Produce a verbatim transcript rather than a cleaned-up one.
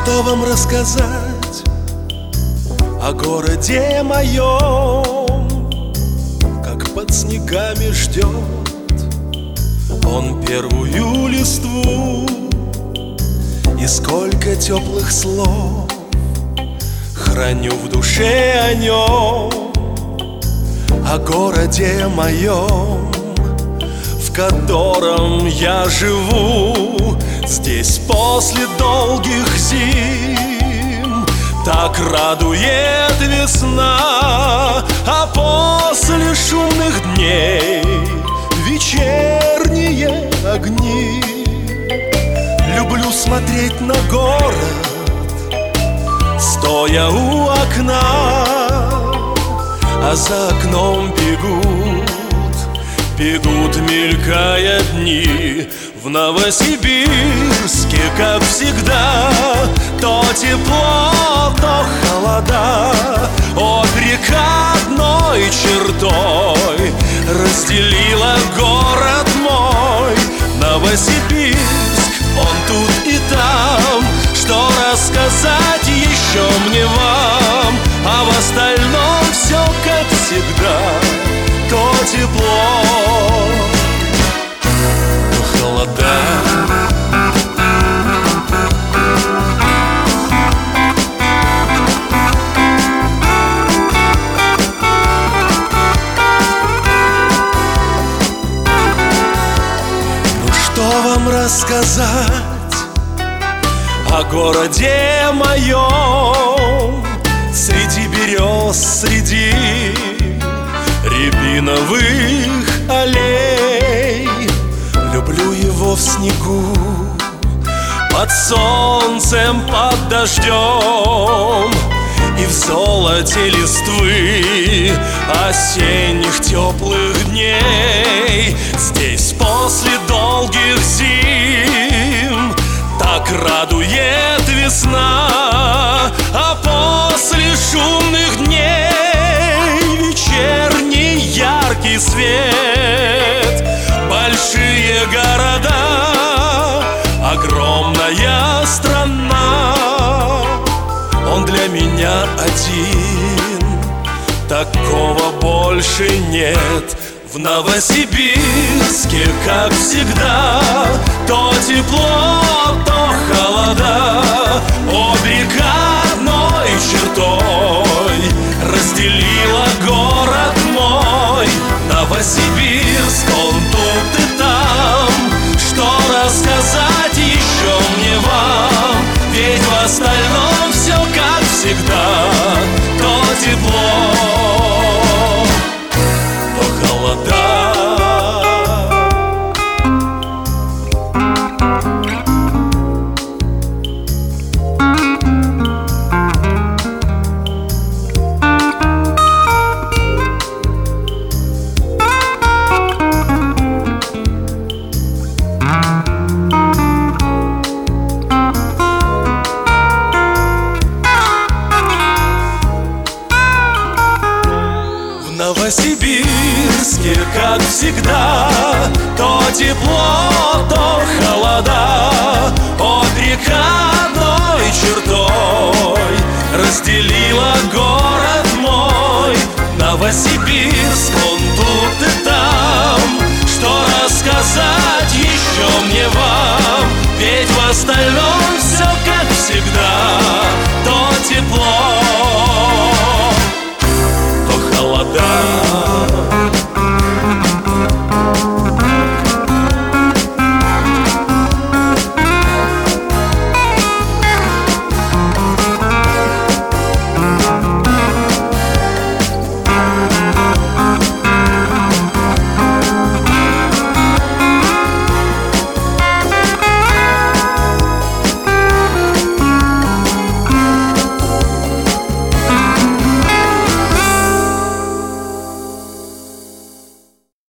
Что вам рассказать о городе моем, как под снегами ждет он первую листву, и сколько теплых слов храню в душе о нем, о городе моем, в котором я живу. Здесь после долгих зим так радует весна, а после шумных дней вечерние огни. Люблю смотреть на город, стоя у окна, а за окном бегут, бегут, мелькая дни. В Новосибирске, как всегда, то тепло, то холода. От река одной чертой разделила город мой. Новосибирск, он тут и там, что рассказать еще мне вам. А в остальном все как всегда, то тепло, то холода. Ну что вам рассказать о городе моем? Среди берез, среди рябиновых аллей. Люблю его в снегу, под солнцем, под дождем, и в золоте листвы осенних теплых дней. Здесь после долгих зим так радует весна, а после шумных дней вечерний яркий свет. Большие города, огромная страна, он для меня один, такого больше нет. В Новосибирске, как всегда, то тепло, то холода. От река одной чертой разделила город мой. Новосибирск, он тут и там, что рассказать еще мне вам. Ведь в остальном все как всегда, то тепло, то холода. В Новосибирске, как всегда, то тепло, то холода. От река одной чертой разделила город мой. Новосибирск, он тут и там, что рассказать еще мне вам. Ведь в остальном